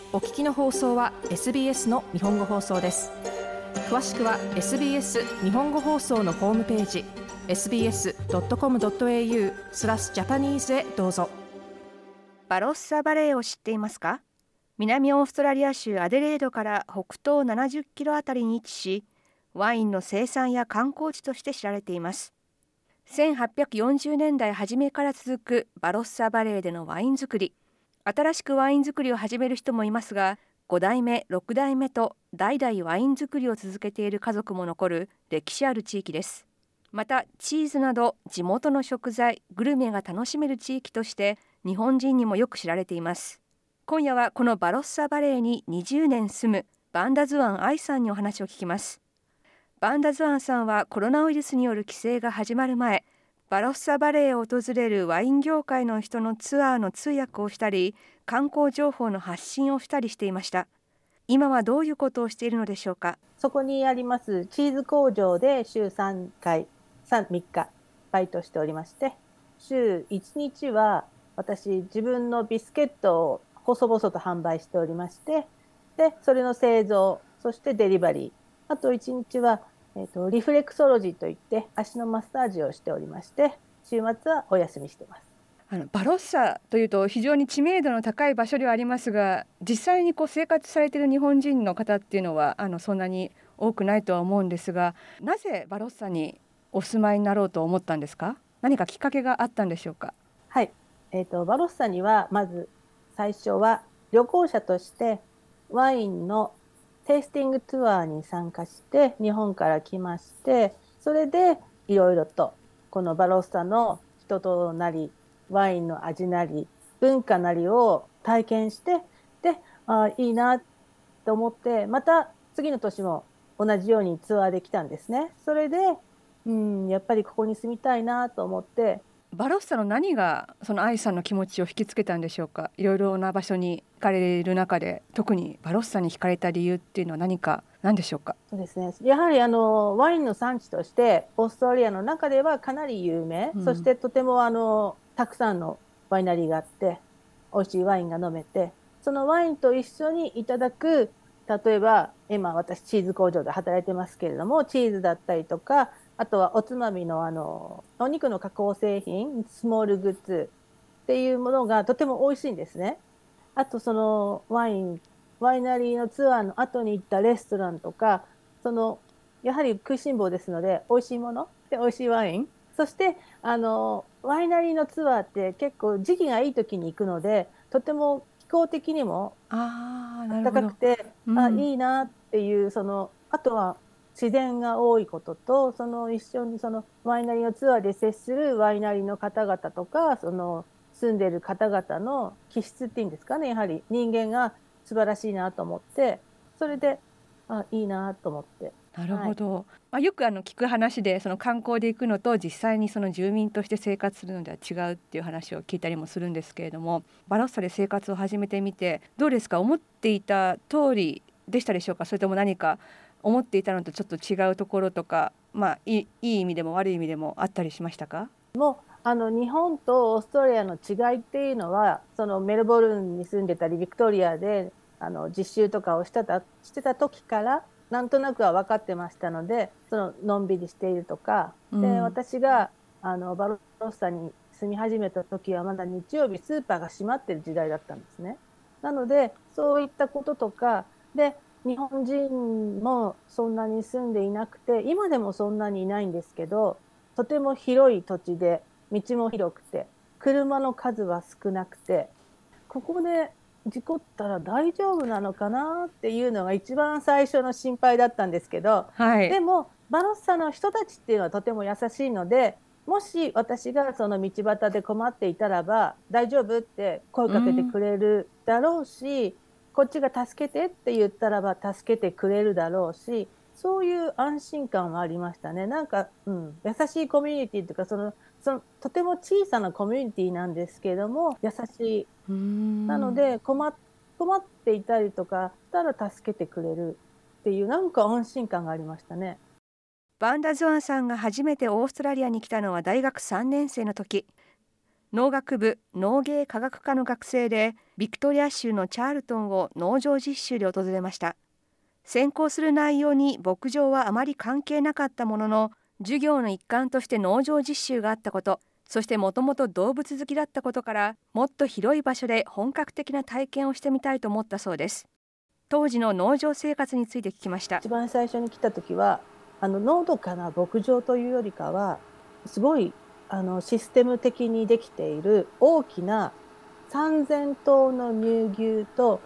お聞きの放送は SBS の日本語放送です。詳しくは SBS 日本語放送のホームページ sbs.com.au/japanese へどうぞ。バロッサバレーを知っていますか？南オーストラリア州アデレードから北東70キロあたりに位置し、ワインの生産や観光地として知られています。1840年代初めから続くバロッサバレーでのワイン作り。新しくワイン作りを始める人もいますが、5代目、6代目と代々ワイン作りを続けている家族も残る歴史ある地域です。また、チーズなど地元の食材、グルメが楽しめる地域として日本人にもよく知られています。今夜はこのバロッサバレーに20年住むバンダズワン・アイさんにお話を聞きます。バンダズワンさんはコロナウイルスによる規制が始まる前、バロッサバレーを訪れるワイン業界の人のツアーの通訳をしたり、観光情報の発信をしたりしていました。今はどういうことをしているのでしょうか。 そこにありますチーズ工場で週3回、3日バイトしておりまして、週1日は私自分のビスケットを細々と販売しておりまして、でそれの製造、そしてデリバリー、あと1日はリフレクソロジーといって足のマッサージをしておりまして、週末はお休みしています。 バロッサというと非常に知名度の高い場所ではありますが、実際に生活されている日本人の方っていうのはそんなに多くないとは思うんですが、なぜバロッサにお住まいになろうと思ったんですか？何かきっかけがあったんでしょうか？ はい、バロッサにはまず最初は旅行者としてワインのテイスティングツアーに参加して日本から来まして、それでいろいろとこのバロッサの人となり、ワインの味なり、文化なりを体験して、でいいなと思って、また次の年も同じようにツアーで来たんですね。それでやっぱりここに住みたいなと思って。 バロッサの何がその愛さんの気持ちを引きつけたんでしょうか？いろいろな場所に行かれる中で特にバロッサに惹かれた理由っていうのは何でしょうか？ そうですね、やはりワインの産地としてオーストラリアの中ではかなり有名、そしてとてもたくさんのワイナリーがあって美味しいワインが飲めて、そのワインと一緒にいただく、例えば今私チーズ工場で働いてますけれども、チーズだったりとか、あとはおつまみのお肉の加工製品、スモールグッズっていうものがとても美味しいんですね。あとそのワイナリーのツアーの後に行ったレストランとか、やはり食いしん坊ですので美味しいもので美味しいワイン、そしてワイナリーのツアーって結構時期がいい時に行くので、とても気候的にも暖かくて、いいなっていう、あとは自然が多いことと、一緒にワイナリーのツアーで接するワイナリーの方々とか、住んでる方々の気質っていうんですかね、やはり人間が素晴らしいなと思って、それでいいなと思って。 なるほど、よく聞く話で、その観光で行くのと実際にその住民として生活するのでは違うっていう話を聞いたりもするんですけれども、バロッサで生活を始めてみてどうですか？思っていた通りでしたでしょうか？それとも何か思っていたのとちょっと違うところとか、いい意味でも悪い意味でもあったりしましたか？ もう日本とオーストラリアの違いっていうのは、メルボルンに住んでたりビクトリアで実習とかをしてた時からなんとなくは分かってましたので、のんびりしているとか、で私がバロッサに住み始めた時はまだ日曜日スーパーが閉まってる時代だったんですね。なのでそういったこととかで、日本人もそんなに住んでいなくて、今でもそんなにいないんですけど、とても広い土地で道も広くて車の数は少なくて、ここで事故ったら大丈夫なのかなっていうのが一番最初の心配だったんですけど、 はい、 でもバロッサの人たちっていうのはとても優しいので、もし私がその道端で困っていたらば大丈夫って声かけてくれるだろうし、こっちが助けてって言ったらば助けてくれるだろうし、そういう安心感はありましたね。なんか、優しいコミュニティというか、とても小さなコミュニティなんですけれども優しい。なので困っていたりとかしたら助けてくれるっていう、なんか安心感がありましたね。 バンダズワンさんが初めてオーストラリアに来たのは大学3年生の時。 農学部農芸科学科の学生で、ビクトリア州のチャールトンを農場実習で訪れました。専攻する内容に牧場はあまり関係なかったものの、授業の一環として農場実習があったこと、そしてもともと動物好きだったことから、もっと広い場所で本格的な体験をしてみたいと思ったそうです。当時の農場生活について聞きました。 一番最初に来た時はのどかな牧場というよりかはすごいシステム的にできている大きな3000頭の乳牛と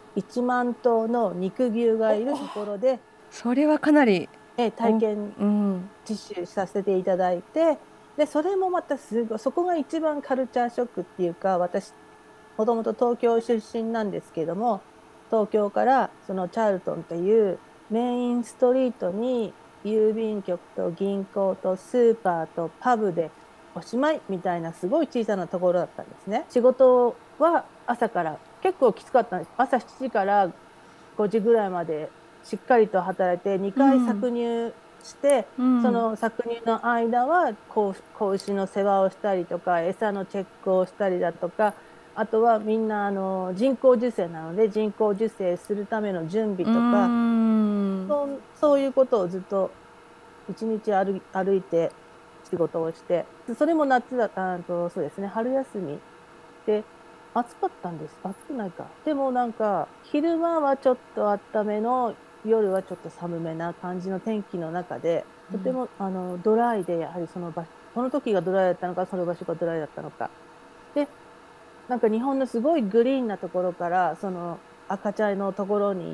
1万頭の肉牛がいるところでそれはかなり体験実習させていただいて、でそれもまたすごい、そこが一番カルチャーショックっていうか、私もともと東京出身なんですけども、東京からそのチャールトンっていうメインストリートに郵便局と銀行とスーパーとパブでおしまいみたいなすごい小さなところだったんですね。仕事は朝から結構きつかったんです。朝7時から5時ぐらいまでしっかりと働いて2回搾乳して、その搾乳の間は子牛の世話をしたりとか餌のチェックをしたりだとか、あとはみんな人工授精なので人工授精するための準備とか、そういうことをずっと一日歩いて仕事をして、それも夏だったと、そうですね、春休みで暑かったんです。暑くないか。でもなんか昼間はちょっと暖めの、夜はちょっと寒めな感じの天気の中で、とてもドライで、やはりその時がドライだったのか、その場所がドライだったのか。で、なんか日本のすごいグリーンなところからその赤茶のところに行って、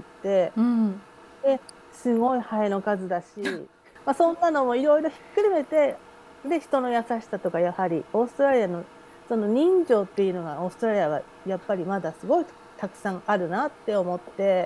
ですごいハエの数だし、そんなのもいろいろひっくるめて、で人の優しさとか、やはりオーストラリアのその人情っていうのがオーストラリアはやっぱりまだすごいたくさんあるなって思って、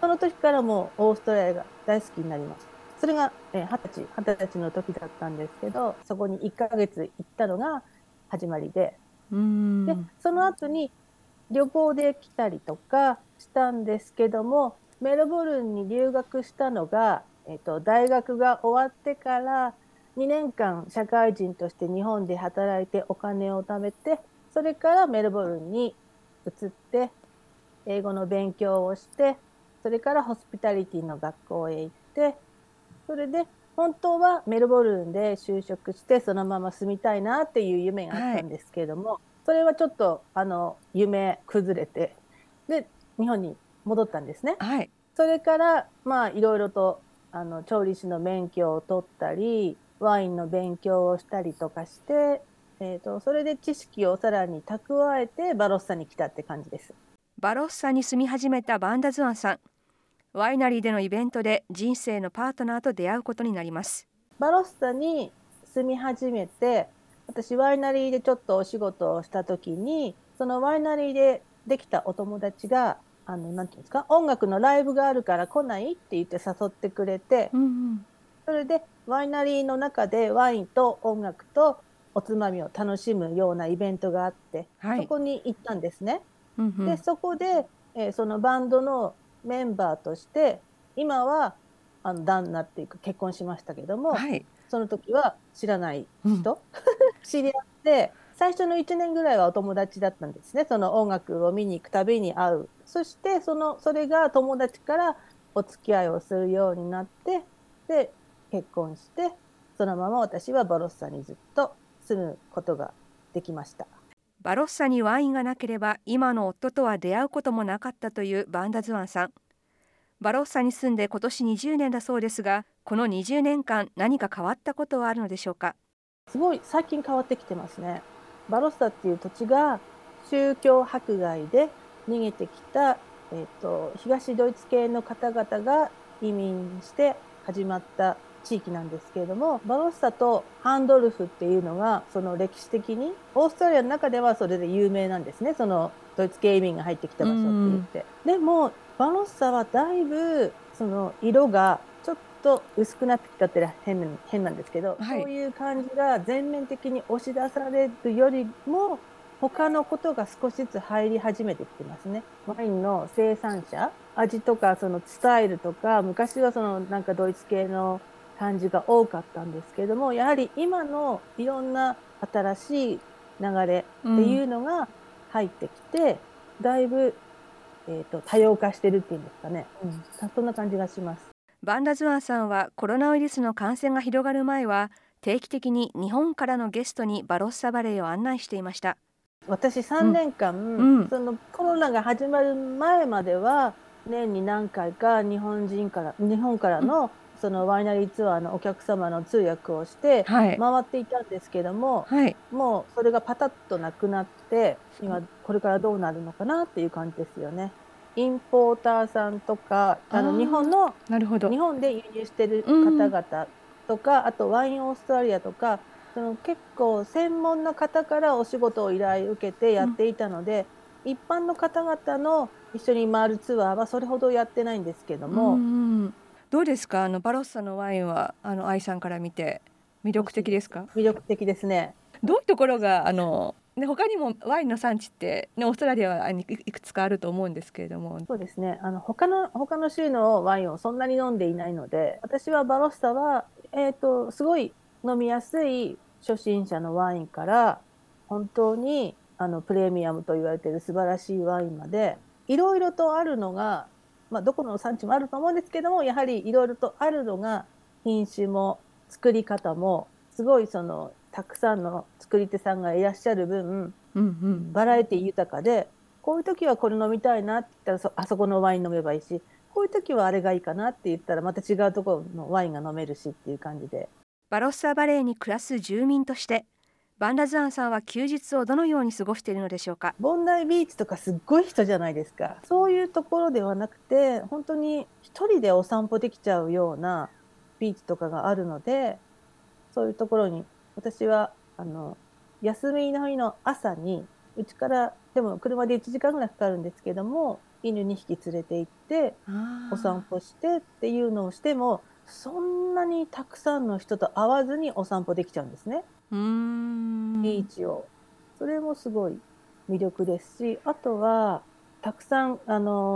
その時からもうオーストラリアが大好きになりました。それが20歳の時だったんですけど、そこに1ヶ月行ったのが始まりで、その後に旅行で来たりとかしたんですけども、メルボルンに留学したのが、大学が終わってから2年間社会人として日本で働いてお金を貯めて、それからメルボルンに移って英語の勉強をして、それからホスピタリティの学校へ行って、それで本当はメルボルンで就職してそのまま住みたいなっていう夢があったんですけれども、それはちょっと夢崩れて、で日本に戻ったんですね。それからいろいろと調理師の免許を取ったりワインの勉強をしたりとかして、それで知識をさらに蓄えてバロッサに来たって感じです。 バロッサに住み始めたバンダズアンさん、ワイナリーでのイベントで人生のパートナーと出会うことになります。 バロッサに住み始めて、私ワイナリーでちょっとお仕事をした時に、そのワイナリーでできたお友達がなんていうんですか、音楽のライブがあるから来ないって言って誘ってくれて、それでワイナリーの中でワインと音楽とおつまみを楽しむようなイベントがあって、そこに行ったんですね。でそこで、そのバンドのメンバーとして、今は旦那っていうか結婚しましたけども、その時は知らない人、知り合って、最初の1年ぐらいはお友達だったんですね。その音楽を見に行くたびに会う。そしてそれが友達からお付き合いをするようになって、で結婚して、そのまま私はバロッサにずっと住むことができました。 バロッサにワインがなければ今の夫とは出会うこともなかったというバンダズワンさん。バロッサに住んで今年20年だそうですが、この20年間何か変わったことはあるのでしょうか。 すごい最近変わってきてますね。バロッサっていう土地が宗教迫害で逃げてきた、東ドイツ系の方々が移民して始まった地域なんですけれども、バロッサとハンドルフっていうのがその歴史的にオーストラリアの中ではそれで有名なんですね。そのドイツ系移民が入ってきた場所って言って。でもバロッサはだいぶその色がちょっと薄くなってきたって変なんですけど、そういう感じが全面的に押し出されるよりも他のことが少しずつ入り始めてきてますね。ワインの生産者、味とかそのスタイルとか、昔はそのなんかドイツ系の感じが多かったんですけども、やはり今のいろんな新しい流れっていうのが入ってきて、だいぶ、多様化してるっていうんですかね、そんな感じがします。 バンダズワンさんはコロナウイルスの感染が広がる前は定期的に日本からのゲストにバロッサバレエを案内していました。 私3年間、そのコロナが始まる前までは年に何回か日本からのそのワイナリーツアーのお客様の通訳をして回っていたんですけども、もうそれがパタッとなくなって、今これからどうなるのかなっていう感じですよね。インポーターさんとか日本で輸入してる方々とか、あとワインオーストラリアとか、その結構専門の方からお仕事を依頼受けてやっていたので、一般の方々の一緒に回るツアーはそれほどやってないんですけども、 どうですか、バロッサのワインは愛さんから見て魅力的ですか？ 魅力的ですね。 どういうところが他にもワインの産地って、オーストラリアはいくつかあると思うんですけれども。 そうですね、他の州のワインをそんなに飲んでいないので、私はバロッサは、すごい飲みやすい初心者のワインから、本当にプレミアムと言われている素晴らしいワインまでいろいろとあるのが、どこの産地もあると思うんですけども、やはりいろいろとあるのが、品種も作り方もすごいたくさんの作り手さんがいらっしゃる分、バラエティ豊かで、こういう時はこれ飲みたいなって言ったらあそこのワイン飲めばいいし、こういう時はあれがいいかなって言ったらまた違うところのワインが飲めるしっていう感じで。 バロッサバレーに暮らす住民としてバンダズワンさんは休日をどのように過ごしているのでしょうか？ ボンダイビーチとかすっごい人じゃないですか。そういうところではなくて、本当に一人でお散歩できちゃうようなビーチとかがあるので、そういうところに私は休みの日の朝に、うちからでも車で1時間ぐらいかかるんですけども、犬2匹連れて行ってお散歩してっていうのをしても、そんなにたくさんの人と会わずにお散歩できちゃうんですね。ビーチを。それもすごい魅力ですし、あとはたくさん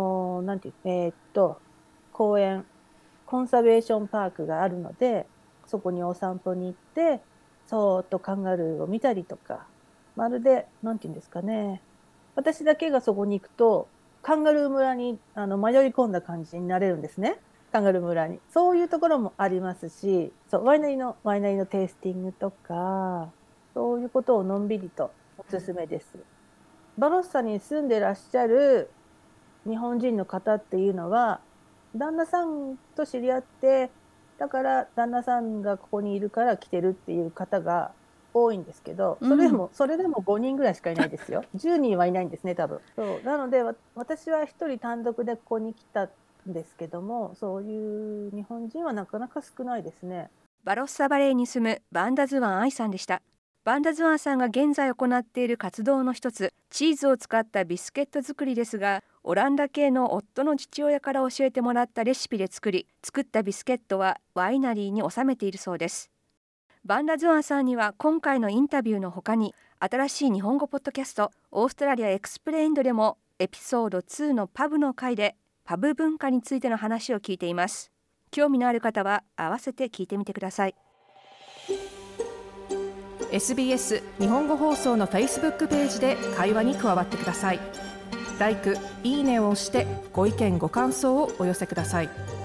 公園、コンサベーションパークがあるので、そこにお散歩に行ってそーっとカンガルーを見たりとか、まるでなんていうんですかね、私だけがそこに行くとカンガルー村に迷い込んだ感じになれるんですね。カンガルー村にそういうところもありますし、ワイナリーのテイスティングとか、そういうことをのんびりとおすすめです。バロッサに住んでらっしゃる日本人の方っていうのは、旦那さんと知り合って、だから旦那さんがここにいるから来てるっていう方が多いんですけど、それでも5人ぐらいしかいないですよ。10人はいないんですね、多分。そうなので私は一人単独でここに来たんですけども、そういう日本人はなかなか少ないですね。 バロッサバレーに住むバンダズワン愛さんでした。バンダズワンさんが現在行っている活動の一つ、チーズを使ったビスケット作りですが、オランダ系の夫の父親から教えてもらったレシピで作ったビスケットはワイナリーに収めているそうです。バンダズワンさんには今回のインタビューの他に、新しい日本語ポッドキャストオーストラリアエクスプレインドでもエピソード2のパブの回でパブ文化についての話を聞いています。興味のある方は合わせて聞いてみてください。SBS 日本語放送の Facebook ページで会話に加わってください。LIKE、いいねを押してご意見ご感想をお寄せください。